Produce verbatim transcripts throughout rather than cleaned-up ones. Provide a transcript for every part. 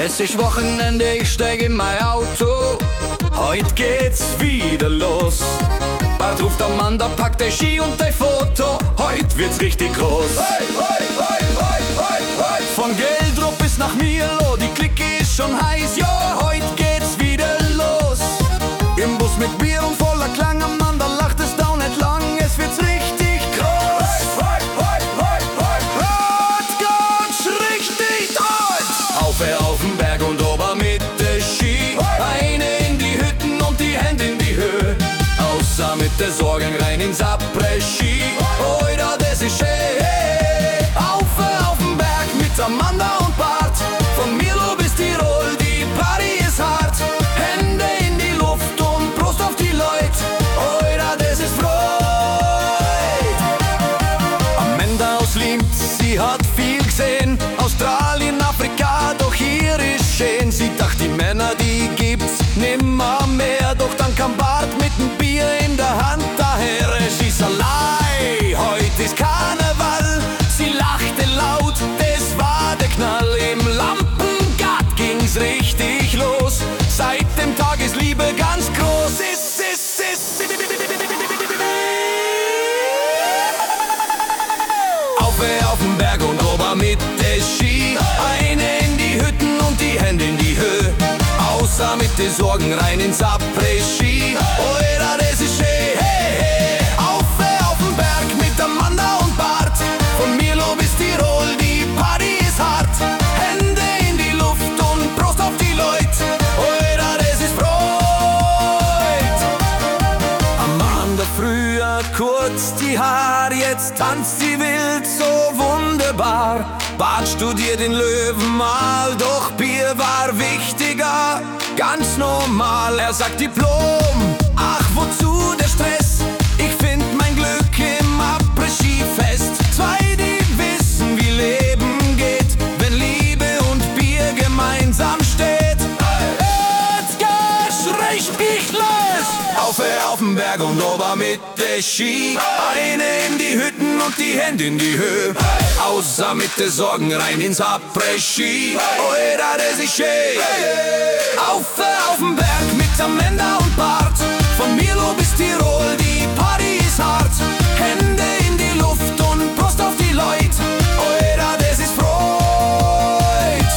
Es ist Wochenende, ich steig in mein Auto. Heute geht's wieder los. Bald ruft Amanda, packt der Ski und der Foto. Heute wird's richtig groß. Hey, hey, hey, hey, hey, hey. Von Geldrup bis nach Milo, die Clique ist schon heiß. Ja, heute geht's wieder los. Im Bus mit Bier und voller Klang, Amanda lacht es da nicht lang. Es wird's richtig groß. Hey, hey, hey, hey, hey. Heute geht's richtig tot. Auf, auf den Berg und ober mit der Ski. Eine in die Hütten und die Hände in die Höhe. Außer mit der Sorgen rein ins Après-Ski. Oida, das ist schön. Auf, auf den Berg mit Amanda und Bart. Von Milo bis Tirol, die Party ist hart. Hände in die Luft und Prost auf die Leute. Oida, das ist Freud. Amanda aus Linz, sie hat viel gesehen. Australien, Afrika, doch hier ist schön. Sie dacht, die Männer, die gibt's nimmer mehr. Doch dann kam Bart mit dem Bier in der Hand daher. Schießerlei, heute ist Karneval. Sie lachte laut, das war der Knall. Im Lampengat ging's richtig los. Seit dem Tag ist Liebe ganz groß. Ist, ist, ist. Auf, auf den Berg und ober mit der Ski. Eine in die Hütten und die Hände in die Höhe. Außer mit den Sorgen rein ins Après-Ski. Oida, das ist schön. Hey, hey. Auf, auf den Berg mit Amanda und Bart. Von Milo bis Tirol, die Party ist hart. Hände in die Luft und Prost auf die Leute. Oida, das ist Freud. Amanda früher kurz die Haare, jetzt tanzt sie wild so wunderbar. Bart studiert in Löwenmal, doch Bier war wichtiger. Ganz normal, er sagt Diplom. Ach, wozu der Stress? Ich find mein Glück im Après-Ski-Fest. Zwei, die wissen, wie Leben geht, wenn Liebe und Bier gemeinsam steht. Jetzt geht's richtig los. Auf, auf den Berg und ober mit der Ski. Eine in die Hütten und die Hände in die Höhe. Außer mit den Sorgen rein ins Après-Ski. Oida, das ist schön. Auf, auf den Berg mit Amanda und Bart. Von Milo bis Tirol, die Party ist hart. Hände in die Luft und Prost auf die Leute. Oida, das ist Freud.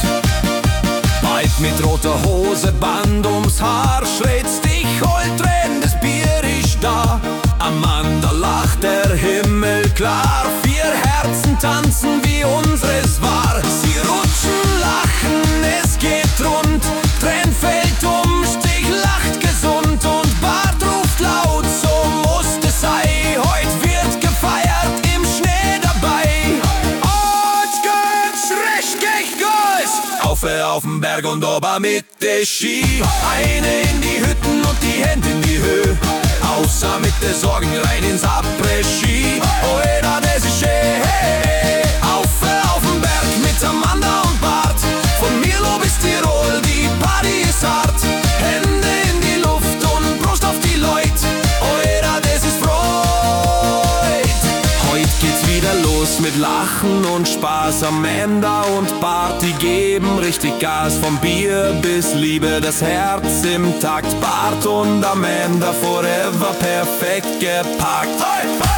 Bald mit roter Hose, Band ums Haar. Schrät's dich, hol Tränen, das Bier ist da. Amanda lacht, der Himmel klar. Vier Herzen tanzen, wie unseres war. Sie rutschen, lachen, es geht rund. Tränen fällt um, Stich lacht gesund. Und Bart ruft laut, so muss es sein. Heut wird gefeiert, im Schnee dabei. Heute geht's richtig gut. Auf, auf den Berg und ober mit der Ski. Eine in die Hütten und die Hände in die Höhe. Außer mit den Sorgen rein ins Après-Ski. Oida, das ist schön. Auf, auf den Berg mit Amanda und Bart. Von Milo bis Tirol, die Party ist hart. Hände in die Luft und Prost auf die Leute. Oida, das ist Freud. Heute geht's wieder los mit Lachen und Spaß. Amanda und Bart, die geben richtig Gas. Vom Bier bis Liebe, das Herz im Takt. Bart und Amanda forever perfekt gepackt. Hey!